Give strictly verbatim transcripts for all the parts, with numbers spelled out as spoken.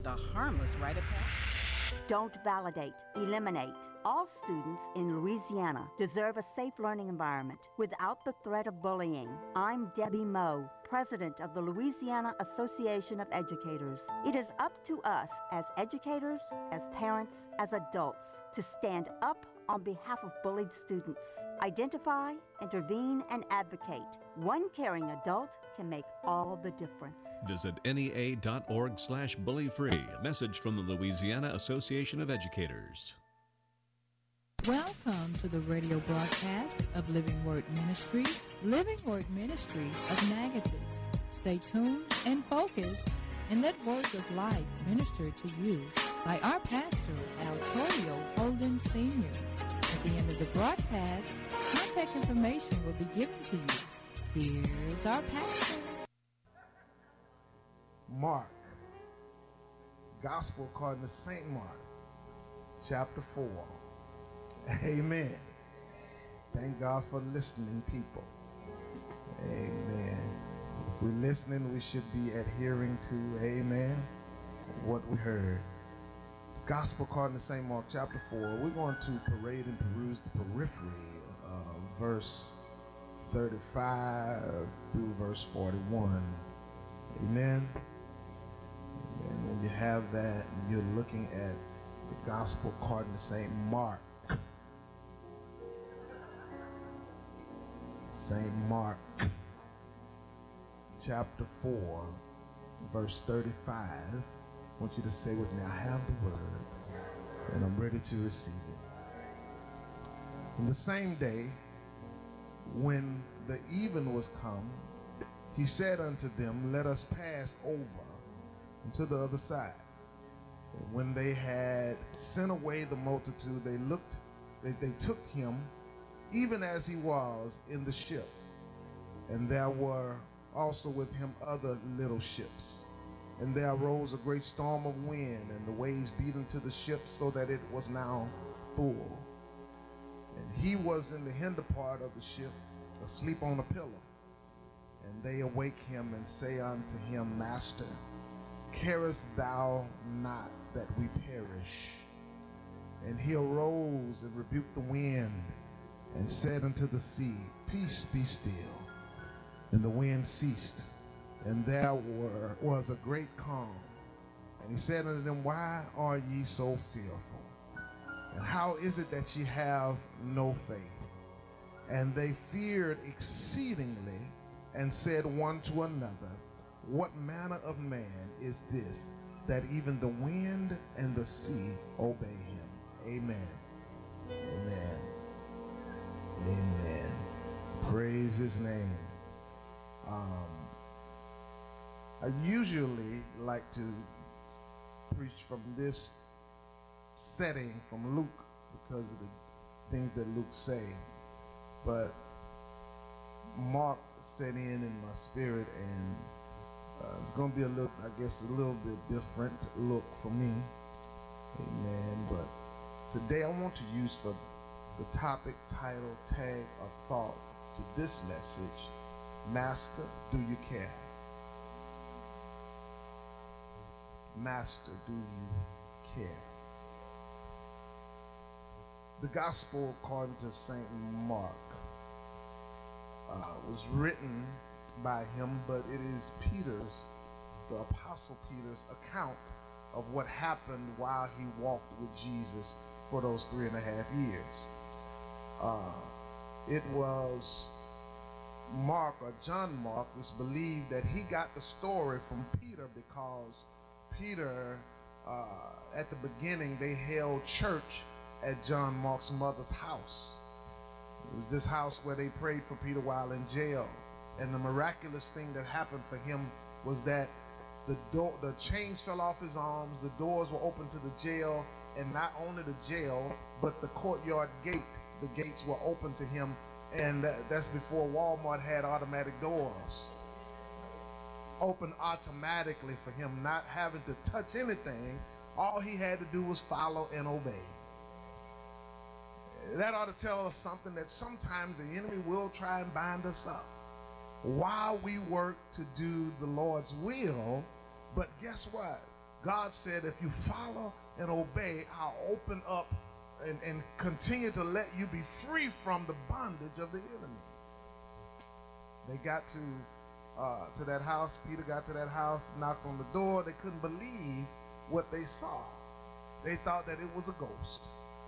The harmless rite of passage. Don't validate, eliminate. All students in Louisiana deserve a safe learning environment without the threat of bullying. I'm Debbie Moe, President of the Louisiana Association of Educators. It is up to us as educators, as parents, as adults to stand up on behalf of bullied students. Identify, intervene, and advocate. One caring adult can make all the difference. Visit N E A dot org slash bully free. A message from the Louisiana Association of Educators. Welcome to the radio broadcast of Living Word Ministries, Living Word Ministries of Natchitoches. Stay tuned and focused and let words of life minister to you by our pastor, Altorio Holden Senior At the end of the broadcast, contact information will be given to you. Here's our pastor. Mark, Gospel according to Saint Mark, chapter four. Amen. Thank God for listening, people. Amen. If we're listening, we should be adhering to, amen, what we heard. Gospel according to Saint Mark, chapter four. We're going to parade and peruse the periphery of verse thirty-five through verse forty-one. Amen. And when you have that, you're looking at the Gospel according to Saint Mark. Saint Mark, chapter four, verse thirty-five. I want you to say with me, I have the word, and I'm ready to receive it. In the same day, when the even was come, he said unto them, let us pass over into the other side. And when they had sent away the multitude, they looked, they, they took him, even as he was in the ship. And there were also with him other little ships. And there arose a great storm of wind, and the waves beat into the ship, so that it was now full. And he was in the hinder part of the ship, asleep on a pillow. And they awake him and say unto him, Master, carest thou not that we perish? And he arose and rebuked the wind, and said unto the sea, Peace, be still. And the wind ceased, and there were, was a great calm. And he said unto them, Why are ye so fearful? And how is it that ye have no faith? And they feared exceedingly, and said one to another, What manner of man is this, that even the wind and the sea obey him? Amen. Amen. Amen. Praise his name. Um, I usually like to preach from this setting from Luke because of the things that Luke say. But Mark set in in my spirit, and uh, it's going to be a little, I guess, a little bit different look for me. Amen. But today I want to use for the topic, title, tag, or thought to this message, Master, do you care? Master, do you care? The Gospel according to Saint Mark uh, was written by him, but it is Peter's, the Apostle Peter's account of what happened while he walked with Jesus for those three and a half years. Uh, it was Mark, or John Mark, was believed that he got the story from Peter because Peter, uh, at the beginning, they held church at John Mark's mother's house. It was this house where they prayed for Peter while in jail. And the miraculous thing that happened for him was that the door, the chains fell off his arms, the doors were open to the jail, and not only the jail, but the courtyard gate. The gates were open to him, and that, that's before Walmart had automatic doors. Open automatically for him, not having to touch anything. All he had to do was follow and obey. That ought to tell us something, that sometimes the enemy will try and bind us up while we work to do the Lord's will. But guess what? God said, if you follow and obey, I'll open up and, and continue to let you be free from the bondage of the enemy. They got to uh, to that house. Peter got to that house, knocked on the door. They couldn't believe what they saw. They thought that it was a ghost.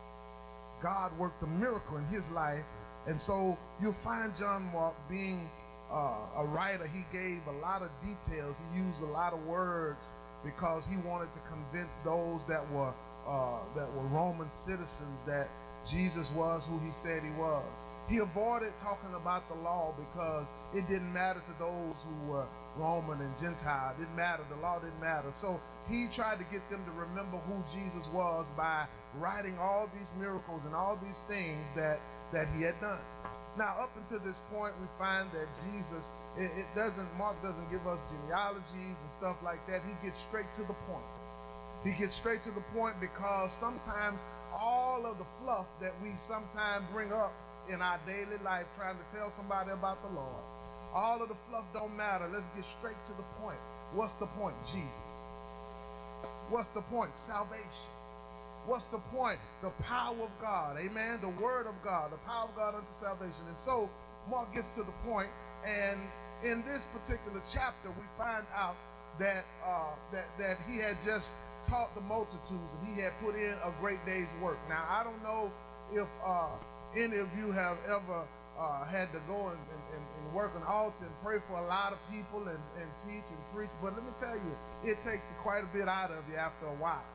God worked a miracle in his life. And so you'll find John Mark being uh, a writer. He gave a lot of details. He used a lot of words because he wanted to convince those that were uh, that were Roman citizens that Jesus was who he said he was. He avoided talking about the law because it didn't matter to those who were Roman and Gentile. It didn't matter. The law didn't matter. So he tried to get them to remember who Jesus was by writing all these miracles and all these things that, that he had done. Now, up until this point, we find that Jesus, it, it doesn't, Mark doesn't give us genealogies and stuff like that. He gets straight to the point. He gets straight to the point because sometimes all of the fluff that we sometimes bring up in our daily life trying to tell somebody about the Lord, all of the fluff don't matter. Let's get straight to the point. What's the point? Jesus. What's the point? Salvation. What's the point? The power of God. Amen. The word of God. The power of God unto salvation. And so Mark gets to the point, and in this particular chapter we find out that uh, that that he had just taught the multitudes and he had put in a great day's work. Now I don't know if uh, any of you have ever uh, had to go and, and, and work an altar and pray for a lot of people and, and teach and preach, but let me tell you, it takes quite a bit out of you after a while.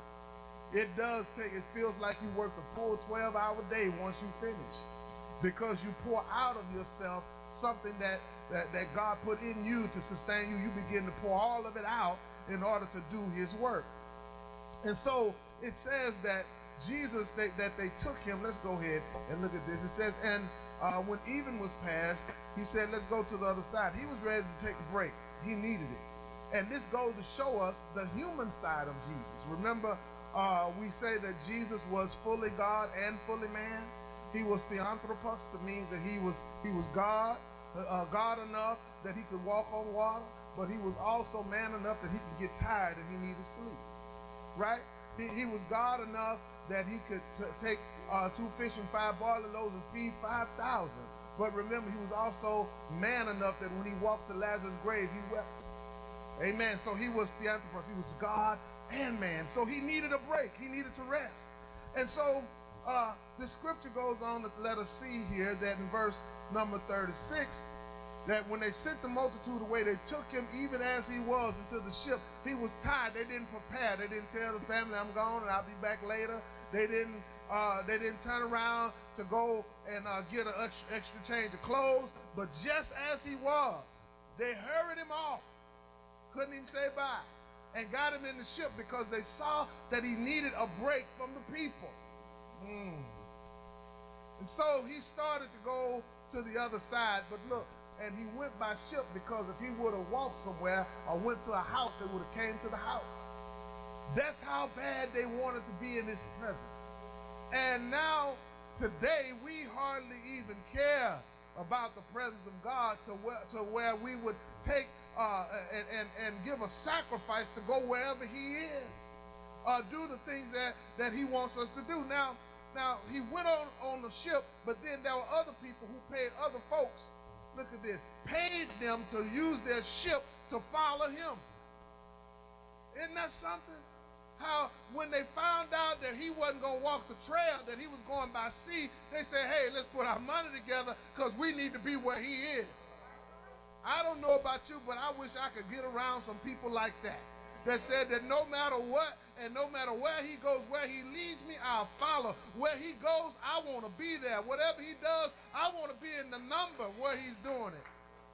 It does take, it feels like you work a full twelve hour day once you finish, because you pour out of yourself something that, that, that God put in you to sustain you. You begin to pour all of it out in order to do his work. And so it says that Jesus, they, that they took him. Let's go ahead and look at this. It says, and uh, when even was past, he said, let's go to the other side. He was ready to take a break. He needed it. And this goes to show us the human side of Jesus. Remember, uh, we say that Jesus was fully God and fully man. He was theanthropos. That means that he was, he was God, uh, God enough that he could walk on water, but he was also man enough that he could get tired and he needed sleep. Right? He, he was God enough that he could t take uh, two fish and five barley loaves and feed five thousand. But remember, he was also man enough that when he walked to Lazarus' grave, he wept. Amen. So he was theanthropos. He was God and man. So he needed a break. He needed to rest. And so uh, the scripture goes on to let us see here that in verse number thirty-six, that when they sent the multitude away, they took him even as he was into the ship. He was tired. They didn't prepare. They didn't tell the family, I'm gone and I'll be back later. They didn't, uh, they didn't turn around to go and uh, get an extra, extra change of clothes. But just as he was, they hurried him off. Couldn't even say bye. And got him in the ship because they saw that he needed a break from the people. Mm. And so he started to go to the other side. But look, and he went by ship because if he would have walked somewhere or went to a house, they would have came to the house. That's how bad they wanted to be in his presence. And now, today, we hardly even care about the presence of God to where, to where we would take uh, and, and, and give a sacrifice to go wherever he is. Uh, do the things that, that he wants us to do. Now, now, he went on, on the ship, but then there were other people who paid other folks, look at this, paid them to use their ship to follow him. Isn't that something? How when they found out that he wasn't going to walk the trail, that he was going by sea, they said, hey, let's put our money together because we need to be where he is. I don't know about you, but I wish I could get around some people like that, that said that no matter what and no matter where he goes, where he leads me, I'll follow. Where he goes, I want to be there. Whatever he does, I want to be in the number where he's doing it.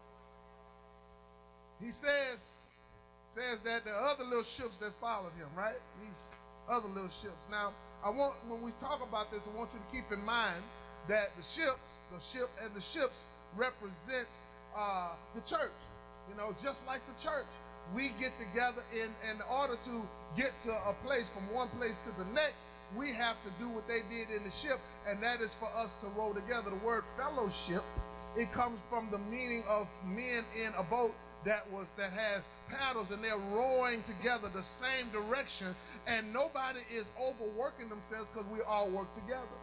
He says, says that the other little ships that followed him, right? These other little ships. Now, I want, when we talk about this, I want you to keep in mind that the ships, the ship and the ships represents uh, the church. You know, just like the church, we get together in, in order to get to a place, from one place to the next, we have to do what they did in the ship, and that is for us to row together. The word fellowship, it comes from the meaning of men in a boat that was that has paddles, and they're rowing together the same direction, and nobody is overworking themselves because we all work together.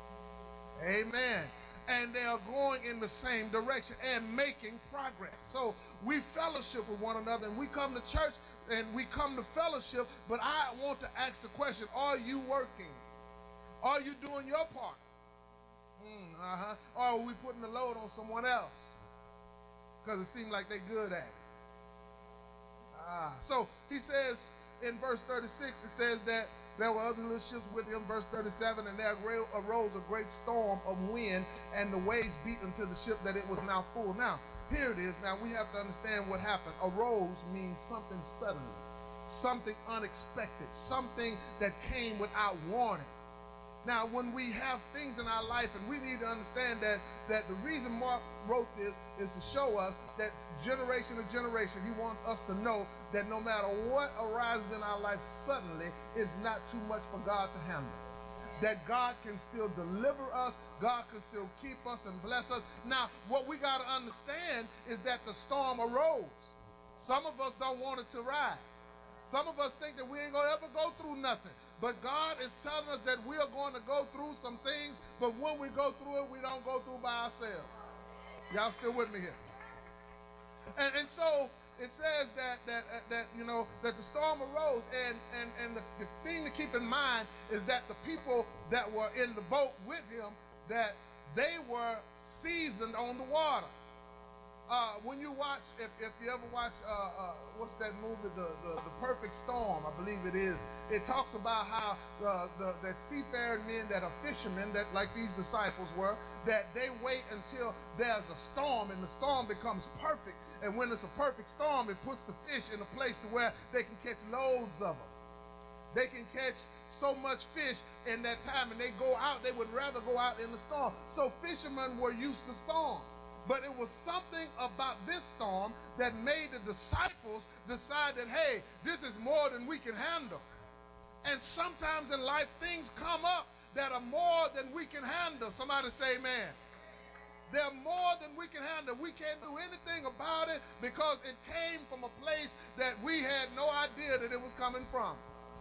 Amen. And they are going in the same direction and making progress. So we fellowship with one another, and we come to church and we come to fellowship, but I want to ask the question, are you working? Are you doing your part? Mm, uh-huh. Or are we putting the load on someone else? Because it seems like they're good at it. Ah. So he says in verse thirty-six, it says that there were other little ships with him, verse thirty-seven, and there arose a great storm of wind, and the waves beat into the ship that it was now full. Now, here it is. Now, we have to understand what happened. Arose means something suddenly, something unexpected, something that came without warning. Now, when we have things in our life, and we need to understand that, that the reason Mark wrote this is to show us that generation to generation, he wants us to know that no matter what arises in our life suddenly, it's not too much for God to handle. That God can still deliver us, God can still keep us and bless us. Now, what we got to understand is that the storm arose. Some of us don't want it to rise. Some of us think that we ain't going to ever go through nothing. But God is telling us that we are going to go through some things, but when we go through it, we don't go through by ourselves. Y'all still with me here? And, and so it says that, that, uh, that, you know, that the storm arose, and, and, and the, the thing to keep in mind is that the people that were in the boat with him, that they were seasoned on the water. Uh, when you watch, if, if you ever watch, uh, uh, what's that movie, the, the, the Perfect Storm, I believe it is, it talks about how uh, the, that seafaring men that are fishermen, that like these disciples were, that they wait until there's a storm, and the storm becomes perfect. And when it's a perfect storm, it puts the fish in a place to where they can catch loads of them. They can catch so much fish in that time, and they go out, they would rather go out in the storm. So fishermen were used to storms. But it was something about this storm that made the disciples decide that, hey, this is more than we can handle. And sometimes in life, things come up that are more than we can handle. Somebody say amen. They're more than we can handle. We can't do anything about it because it came from a place that we had no idea that it was coming from.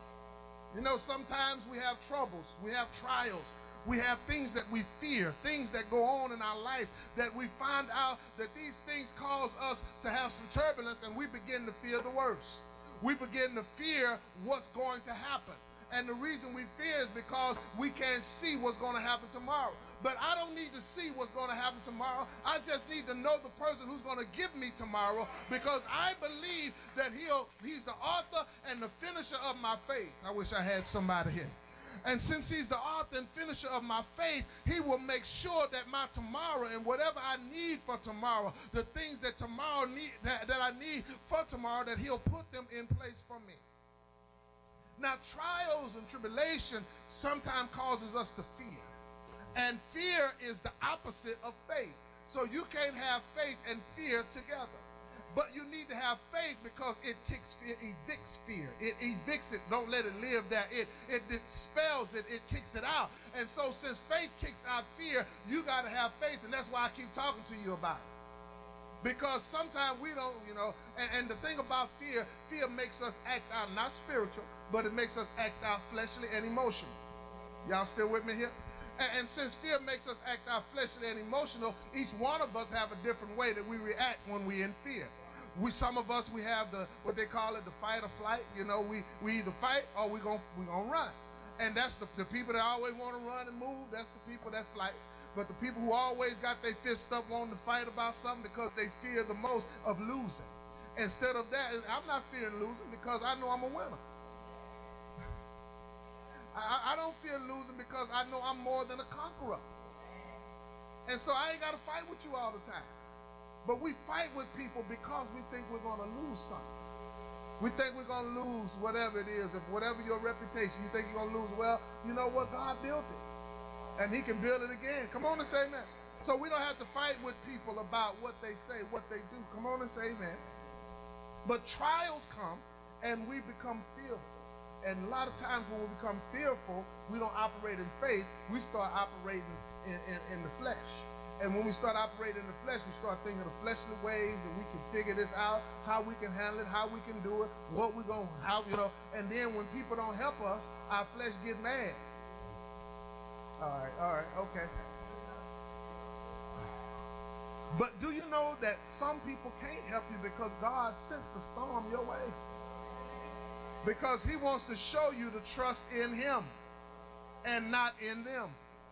You know, sometimes we have troubles, we have trials. We have things that we fear, things that go on in our life that we find out that these things cause us to have some turbulence, and we begin to fear the worst. We begin to fear what's going to happen. And the reason we fear is because we can't see what's going to happen tomorrow. But I don't need to see what's going to happen tomorrow. I just need to know the person who's going to give me tomorrow, because I believe that he'll, he's the author and the finisher of my faith. I wish I had somebody here. And since he's the author and finisher of my faith, he will make sure that my tomorrow and whatever I need for tomorrow, the things that tomorrow need, that, that I need for tomorrow, that he'll put them in place for me. Now, trials and tribulation sometimes causes us to fear. And fear is the opposite of faith. So you can't have faith and fear together. But you need to have faith because it kicks fear, evicts fear. It evicts it. Don't let it live there. It, it dispels it. It kicks it out. And so since faith kicks out fear, you got to have faith. And that's why I keep talking to you about it. Because sometimes we don't, you know, and, and the thing about fear, fear makes us act out, not spiritual, but it makes us act out fleshly and emotional. Y'all still with me here? And, and since fear makes us act out fleshly and emotional, each one of us have a different way that we react when we're in fear. We, some of us, we have the, what they call it, the fight or flight. You know, we, we either fight or we're going we gonna run. And that's the, the people that always want to run and move, that's the people that fight. But the people who always got their fist up wanting to fight about something because they fear the most of losing. Instead of that, I'm not fearing losing because I know I'm a winner. I, I don't fear losing because I know I'm more than a conqueror. And so I ain't got to fight with you all the time. But we fight with people because we think we're going to lose something. We think we're going to lose whatever it is. If whatever your reputation, you think you're going to lose, well, you know what? God built it. And he can build it again. Come on and say amen. So we don't have to fight with people about what they say, what they do. Come on and say amen. But trials come and we become fearful. And a lot of times when we become fearful, we don't operate in faith. We start operating in, in, in the flesh. And when we start operating in the flesh, we start thinking of fleshly ways, and we can figure this out, how we can handle it, how we can do it, what we're going to, how, you know. And then when people don't help us, our flesh get mad. All right, all right, okay. But do you know that some people can't help you because God sent the storm your way? Because he wants to show you to trust in him and not in them.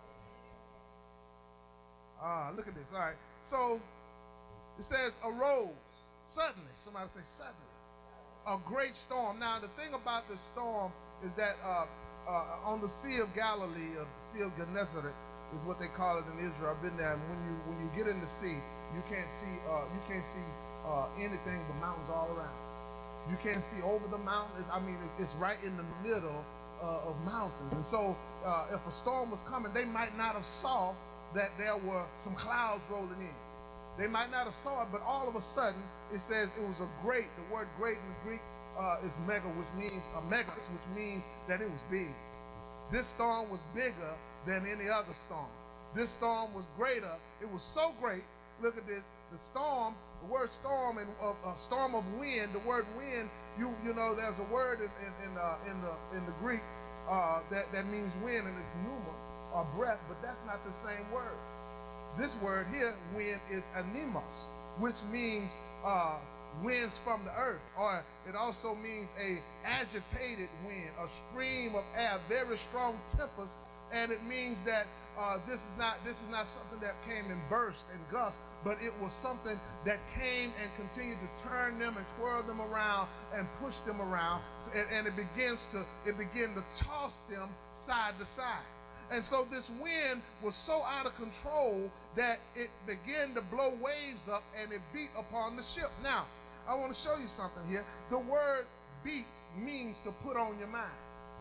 Ah, look at this. All right. So it says arose suddenly. Somebody say suddenly. A great storm. Now the thing about this storm is that uh, uh, on the Sea of Galilee, or the Sea of Gennesaret, is what they call it in Israel. I've been there, and when you when you get in the sea, you can't see uh, you can't see uh, anything but mountains all around. You can't see over the mountains. I mean, it's right in the middle uh, of mountains. And so, uh, if a storm was coming, they might not have saw that there were some clouds rolling in. They might not have saw it, but all of a sudden, it says it was a great. The word "great" in the Greek uh, is mega, which means a megas, which means that it was big. This storm was bigger than any other storm. This storm was greater. It was so great. Look at this. The storm, the word storm, and a uh, uh, storm of wind. The word wind, you you know, there's a word in in, in, uh, in the in the Greek uh, that that means wind, and it's pneuma, or breath, but that's not the same word. This word here, wind, is anemos, which means uh, winds from the earth, or it also means a agitated wind, a stream of air, very strong tempest, and it means that uh, this is not this is not something that came in bursts and gusts, but it was something that came and continued to turn them and twirl them around and push them around, and, and it begins to it began to toss them side to side. And so this wind was so out of control that it began to blow waves up, and it beat upon the ship. Now, I want to show you something here. The word beat means to put on your mind.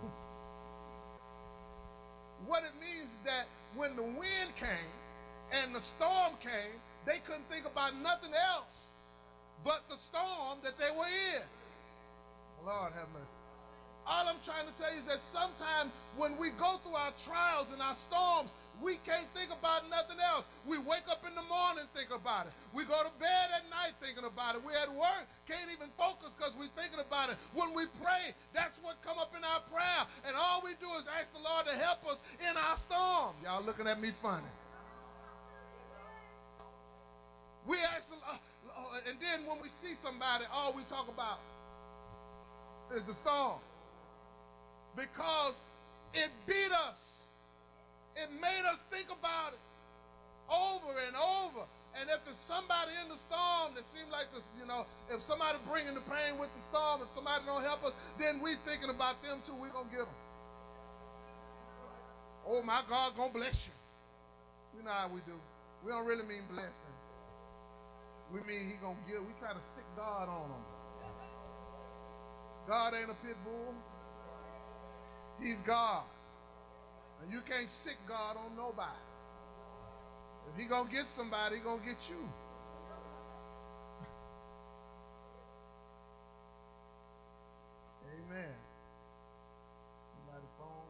What it means is that when the wind came and the storm came, they couldn't think about nothing else but the storm that they were in. Lord have mercy. All I'm trying to tell you is that sometimes when we go through our trials and our storms, we can't think about nothing else. We wake up in the morning, think about it. We go to bed at night thinking about it. We're at work, can't even focus because we're thinking about it. When we pray, that's what come up in our prayer. And all we do is ask the Lord to help us in our storm. Y'all looking at me funny. We ask the Lord, and then when we see somebody, all we talk about is the storm. Because it beat us. It made us think about it over and over. And if it's somebody in the storm that seems like this, you know, if somebody bringing the pain with the storm, if somebody don't help us, then we thinking about them too. We're going to get them. Oh, my God going to bless you. You know how we do. We don't really mean blessing. We mean he going to give. We try to sick God on them. God ain't a pit bull. He's God. And you can't sick God on nobody. If he gonna get somebody, he gonna get you. Amen. Somebody phone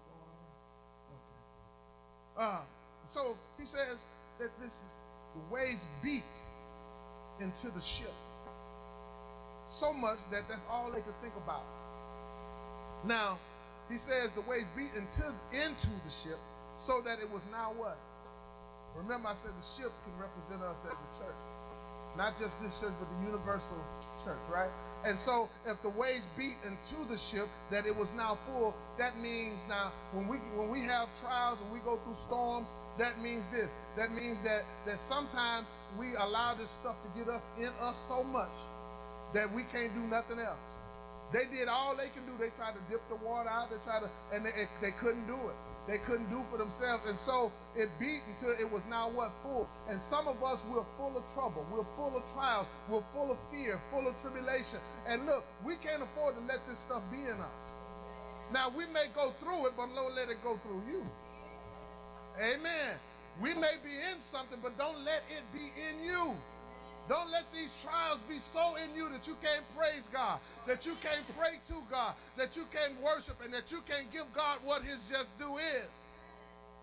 going on? Okay. Uh, so he says that this is the waves beat into the ship. So much that that's all they could think about. Now, he says the waves beat into, into the ship so that it was now what? Remember I said the ship can represent us as a church. Not just this church, but the universal church, right? And so if the waves beat into the ship that it was now full, that means now when we when we have trials and we go through storms, that means this. That means that, that sometimes we allow this stuff to get us in us so much that we can't do nothing else. They did all they can do. They tried to dip the water out. They tried to, and they, they couldn't do it. They couldn't do for themselves. And so it beat until it was now what? Full. And some of us, we're full of trouble. We're full of trials. We're full of fear, full of tribulation. And look, we can't afford to let this stuff be in us. Now, we may go through it, but don't let it go through you. Amen. We may be in something, but don't let it be in you. Don't let these trials be so in you that you can't praise God, that you can't pray to God, that you can't worship, and that you can't give God what his just due is.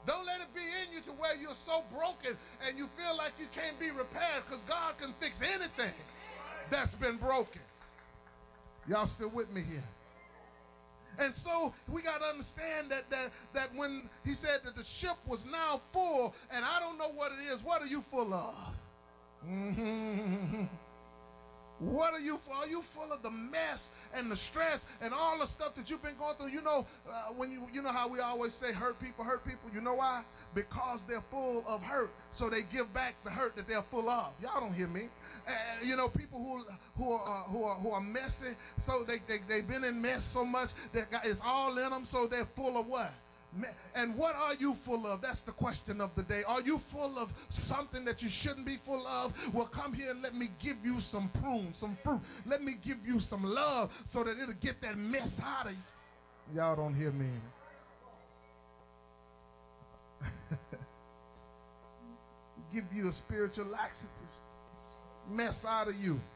Don't let it be in you to where you're so broken and you feel like you can't be repaired, because God can fix anything that's been broken. Y'all still with me here? And so we got to understand that, that, that when he said that the ship was now full, and I don't know what it is, what are you full of? Mm-hmm. What are you full? Are you full of the mess and the stress and all the stuff that you've been going through? You know, uh, when you you know how we always say hurt people, hurt people. You know why? Because they're full of hurt, so they give back the hurt that they're full of. Y'all don't hear me. Uh, you know, people who who are uh, who are who are messy, so they they they've been in mess so much that it's all in them, so they're full of what? And what are you full of? That's the question of the day. Are you full of something that you shouldn't be full of? Well, come here and let me give you some prune, some fruit. Let me give you some love so that it'll get that mess out of you. Y'all don't hear me. Give you a spiritual laxative, mess out of you.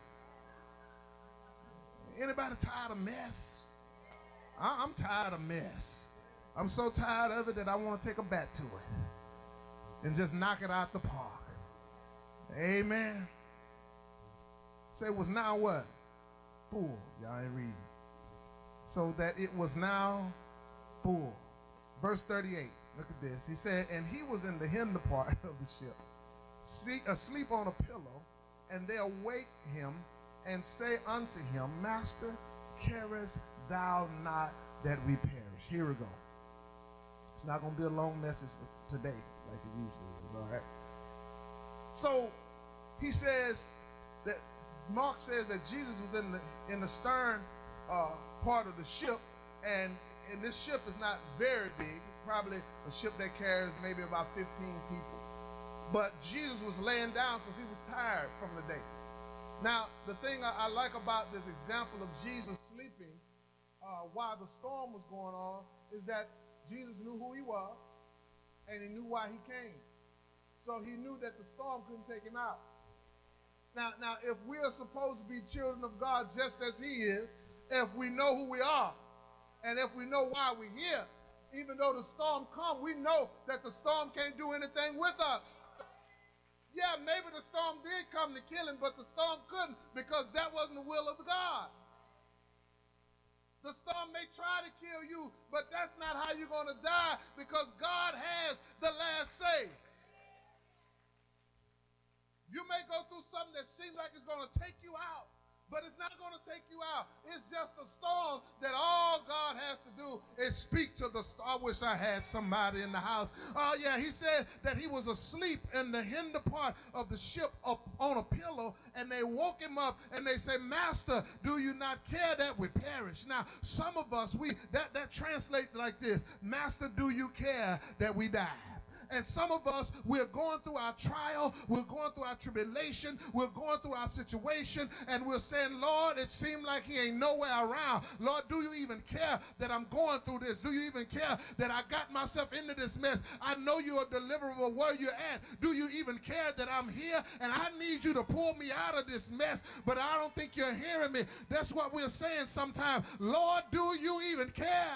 Anybody tired of mess? I I'm tired of mess. I'm so tired of it that I want to take a bat to it and just knock it out the park. Amen. Say it was now what? Full. Y'all ain't reading. So that it was now full. Verse thirty-eight. Look at this. He said, and he was in the hinder part of the ship, see, asleep on a pillow, and they awake him and say unto him, Master, carest thou not that we perish? Here we go. It's not going to be a long message today like it usually is, all right? So he says that, Mark says that Jesus was in the, in the stern uh, part of the ship, and, and this ship is not very big. It's probably a ship that carries maybe about fifteen people. But Jesus was laying down because he was tired from the day. Now, the thing I, I like about this example of Jesus sleeping uh, while the storm was going on is that Jesus knew who he was, and he knew why he came. So he knew that the storm couldn't take him out. Now, now, if we are supposed to be children of God just as he is, if we know who we are, and if we know why we're here, even though the storm comes, we know that the storm can't do anything with us. Yeah, maybe the storm did come to kill him, but the storm couldn't, because that wasn't the will of God. The storm may try to kill you, but that's not how you're going to die, because God has the last say. You may go through something that seems like it's going to take you out, but it's not going to take you out. It's just a storm that all God has to do is speak to the storm. I wish I had somebody in the house. Oh, uh, yeah, he said that he was asleep in the hinder part of the ship up on a pillow, and they woke him up, and they say, Master, do you not care that we perish? Now, some of us, we that, that translates like this: Master, do you care that we die? And some of us, we're going through our trial, we're going through our tribulation, we're going through our situation, and we're saying, Lord, it seems like he ain't nowhere around. Lord, do you even care that I'm going through this? Do you even care that I got myself into this mess? I know you're a deliverer, but where you're at, do you even care that I'm here? And I need you to pull me out of this mess, but I don't think you're hearing me. That's what we're saying sometimes. Lord, do you even care?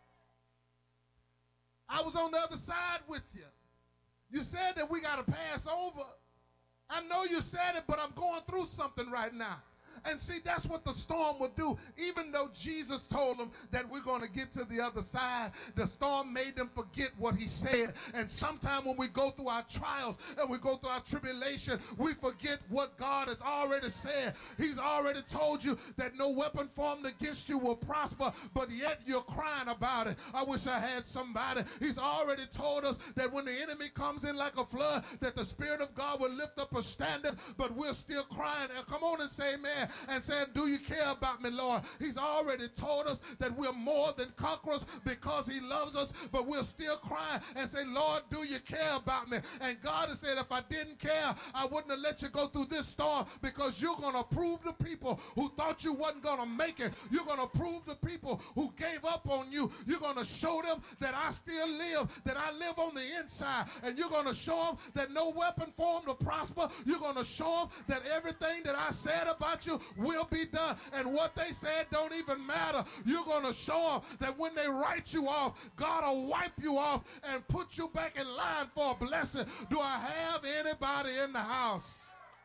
I was on the other side with you. You said that we got to pass over. I know you said it, but I'm going through something right now. And see, that's what the storm will do. Even though Jesus told them that we're going to get to the other side, the storm made them forget what he said. And sometimes when we go through our trials and we go through our tribulation, we forget what God has already said. He's already told you that no weapon formed against you will prosper, but yet you're crying about it. I wish I had somebody. He's already told us that when the enemy comes in like a flood, that the Spirit of God will lift up a standard, but we're still crying. Now, come on and say amen. And said, do you care about me, Lord? He's already told us that we're more than conquerors because he loves us, but we're still crying and say, Lord, do you care about me? And God has said, if I didn't care, I wouldn't have let you go through this storm, because you're going to prove the people who thought you wasn't going to make it. You're going to prove the people who gave up on you. You're going to show them that I still live, that I live on the inside. And you're going to show them that no weapon formed to prosper. You're going to show them that everything that I said about you will be done. And what they said don't even matter. You're going to show them that when they write you off, God will wipe you off and put you back in line for a blessing. Do I have anybody in the house?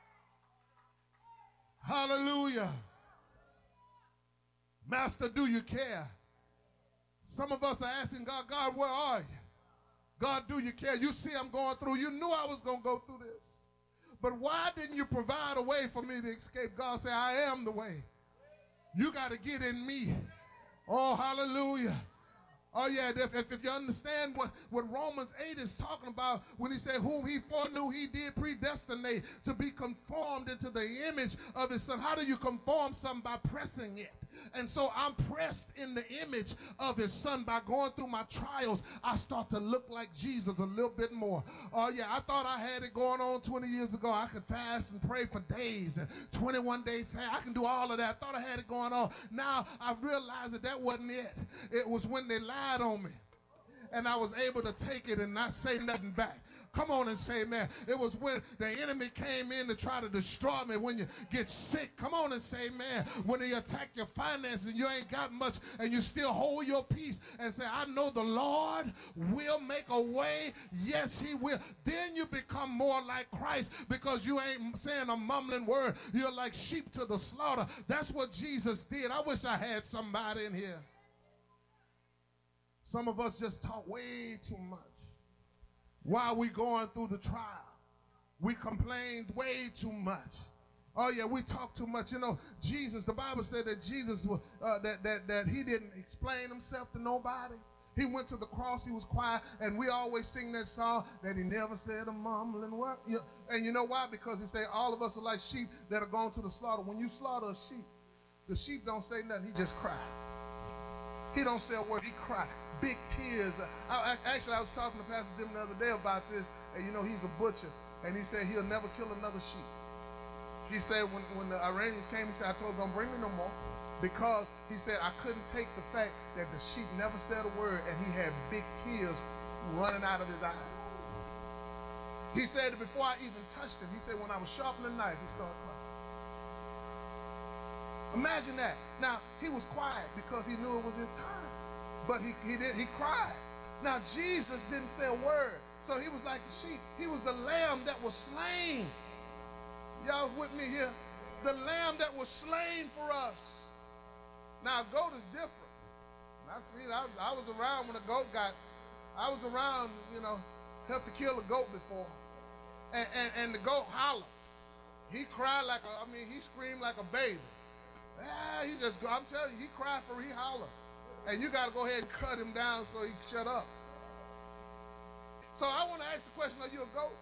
Hallelujah. Master, do you care? Some of us are asking God, God, where are you? God, do you care? You see I'm going through. You knew I was going to go through this. But why didn't you provide a way for me to escape? God said, I am the way. You got to get in me. Oh, hallelujah. Oh, yeah, if, if, if you understand what, what Romans eight is talking about when he said, whom he foreknew, he did predestinate to be conformed into the image of his son. How do you conform something? By pressing it. And so I'm pressed in the image of his son. By going through my trials, I start to look like Jesus a little bit more. Oh, yeah, I thought I had it going on twenty years ago. I could fast and pray for days and twenty-one day fast. I can do all of that. I thought I had it going on. Now I've realized that that wasn't it. It was when they lied on me, and I was able to take it and not say nothing back. Come on and say, man, it was when the enemy came in to try to destroy me. When you get sick, come on and say, man, when they attack your finances, you ain't got much, and you still hold your peace and say, I know the Lord will make a way. Yes, he will. Then you become more like Christ because you ain't saying a mumbling word. You're like sheep to the slaughter. That's what Jesus did. I wish I had somebody in here. Some of us just talk way too much. While we going through the trial, we complained way too much. Oh yeah, we talk too much. You know, Jesus, the Bible said that Jesus, uh, that, that, that he didn't explain himself to nobody. He went to the cross, he was quiet, and we always sing that song that he never said a mumbling word. You know, and you know why? Because he said all of us are like sheep that are going to the slaughter. When you slaughter a sheep, the sheep don't say nothing, he just cry. He don't say a word, he cry. Big tears. I, I, actually, I was talking to Pastor Jim the other day about this, and you know, he's a butcher, and he said he'll never kill another sheep. He said when, when the Iranians came, he said, I told them, don't bring me no more, because he said, I couldn't take the fact that the sheep never said a word, and he had big tears running out of his eyes. He said, before I even touched him, he said, when I was sharpening the knife, he started crying. Imagine that. Now, he was quiet because he knew it was his time. But he, he did, he cried. Now, Jesus didn't say a word. So he was like the sheep. He was the lamb that was slain. Y'all with me here? The lamb that was slain for us. Now, a goat is different. I see, I, I was around when a goat got, I was around, you know, helped to kill a goat before. And, and, and the goat hollered. He cried like a, I mean, he screamed like a baby. Ah, he just, I'm telling you, he cried for, he hollered. And you got to go ahead and cut him down so he can shut up. So I want to ask the question, are you a goat?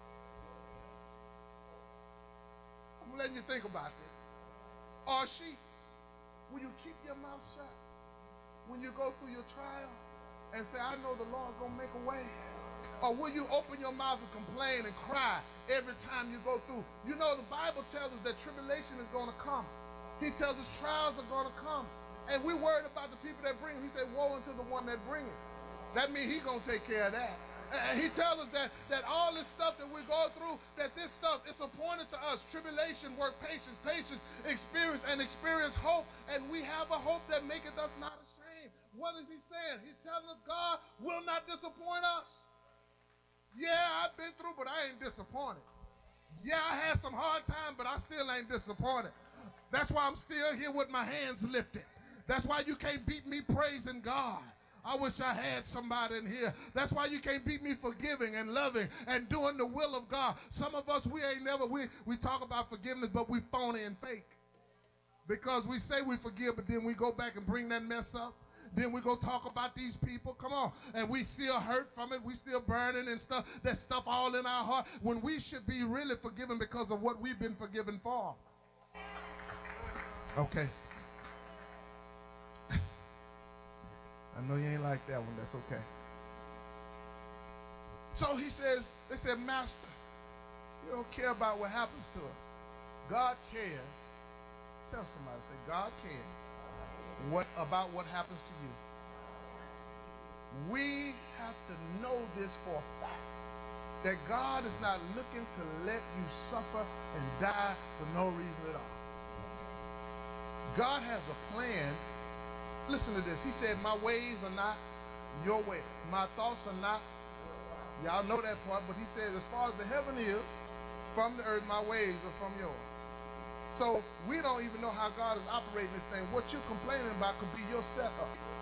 I'm letting you think about this. Or a sheep? Will you keep your mouth shut when you go through your trial and say, I know the Lord's going to make a way? Or will you open your mouth and complain and cry every time you go through? You know, the Bible tells us that tribulation is going to come. He tells us trials are going to come. And we're worried about the people that bring it. He said, woe unto the one that bring it. That means he's going to take care of that. And he tells us that, that all this stuff that we're going through, that this stuff is appointed to us. Tribulation, work patience, patience, experience, and experience hope. And we have a hope that maketh us not ashamed. What is he saying? He's telling us God will not disappoint us. Yeah, I've been through, but I ain't disappointed. Yeah, I had some hard time, but I still ain't disappointed. That's why I'm still here with my hands lifted. That's why you can't beat me praising God. I wish I had somebody in here. That's why you can't beat me forgiving and loving and doing the will of God. Some of us, we ain't never, we, we talk about forgiveness, but we phony and fake. Because we say we forgive, but then we go back and bring that mess up. Then we go talk about these people. Come on. And we still hurt from it. We still burning and stuff. That stuff all in our heart. When we should be really forgiven because of what we've been forgiven for. Okay. I know you ain't like that one. That's okay. So he says, they said, Master, you don't care about what happens to us. God cares. Tell somebody, say, God cares what about what happens to you. We have to know this for a fact, that God is not looking to let you suffer and die for no reason at all. God has a plan. Listen to this. He said, my ways are not your way. My thoughts are not, y'all know that part, but he says, as far as the heaven is from the earth, my ways are from yours. So we don't even know how God is operating this thing. What you're complaining about could be your setup.